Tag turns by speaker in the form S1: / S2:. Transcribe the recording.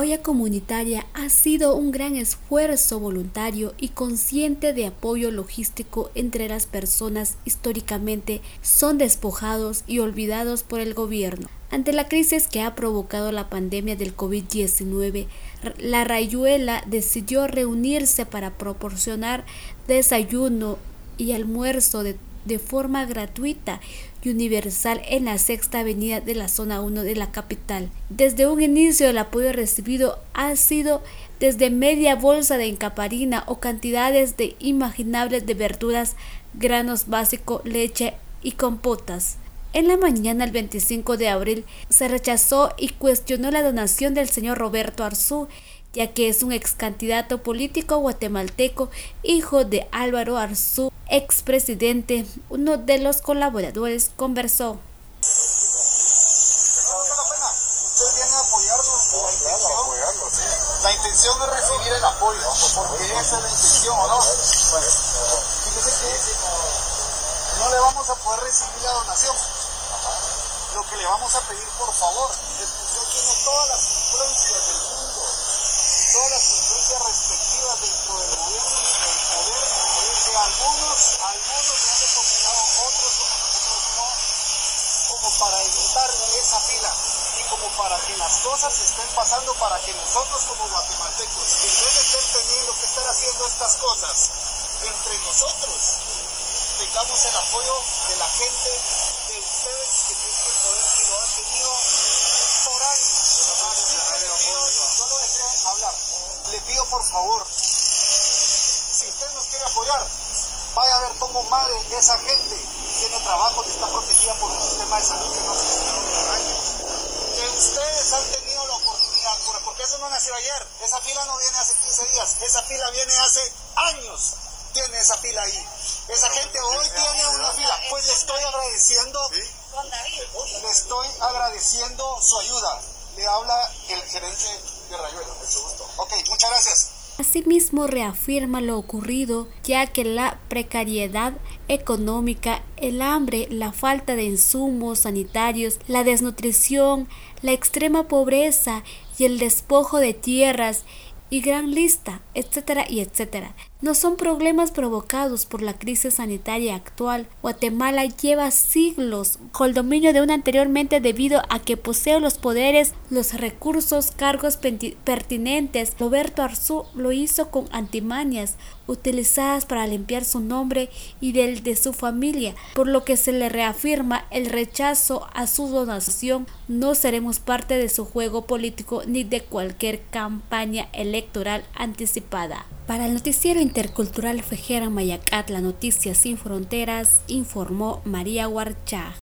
S1: olla comunitaria ha sido un gran esfuerzo voluntario y consciente de apoyo logístico entre las personas históricamente son despojados y olvidados por el gobierno. Ante la crisis que ha provocado la pandemia del COVID-19, la Rayuela decidió reunirse para proporcionar desayuno y almuerzo de forma gratuita y universal en la Sexta Avenida de la Zona 1 de la capital. Desde un inicio el apoyo recibido ha sido desde media bolsa de encaparina o cantidades inimaginables de verduras, granos básicos, leche y compotas. En la mañana del 25 de abril se rechazó y cuestionó la donación del señor Roberto Arzú, ya que es un ex candidato político guatemalteco, hijo de Álvaro Arzú, expresidente. Uno de los colaboradores conversó.
S2: Usted viene a apoyarnos, la intención es recibir el apoyo, porque esa es la intención, ¿o no? Fíjese que no le vamos a poder recibir la donación. Lo que le vamos a pedir, por favor, es que usted tiene todas las influencias del mundo y todas las influencias respectivas dentro del gobierno y del poder, que algunos le han recomendado, otros como nosotros no, como para evitar esa fila y como para que las cosas estén pasando, para que nosotros como guatemaltecos, en vez de estar teniendo que estar haciendo estas cosas entre nosotros, tengamos el apoyo de la gente, de ustedes que tienen el poder y lo han tenido por años. Así que le pido, solo deseo hablar, le pido por favor, si usted nos quiere apoyar, vaya a ver cómo madre esa gente tiene trabajo y está protegida por un sistema de salud que no se tiene por años. Que ustedes han tenido la oportunidad, porque eso no nació ayer, esa fila no viene hace 15 días, esa fila viene hace años, tiene esa fila ahí. Esa gente hoy tiene una fila, pues le estoy agradeciendo, le estoy agradeciendo su ayuda. Le habla el gerente de Rayuela, mucho gusto. Ok, muchas gracias.
S1: Asimismo reafirma lo ocurrido, ya que la precariedad económica, el hambre, la falta de insumos sanitarios, la desnutrición, la extrema pobreza y el despojo de tierras y gran lista, etcétera y etcétera, no son problemas provocados por la crisis sanitaria actual. Guatemala lleva siglos con el dominio de una anteriormente debido a que posee los poderes, los recursos, cargos pertinentes. Roberto Arzú lo hizo con antimanias utilizadas para limpiar su nombre y del de su familia, por lo que se le reafirma el rechazo a su donación. No seremos parte de su juego político ni de cualquier campaña electoral anticipada. Para el noticiero intercultural Fejera Mayacatla, Noticias Sin Fronteras, informó María Huarcha.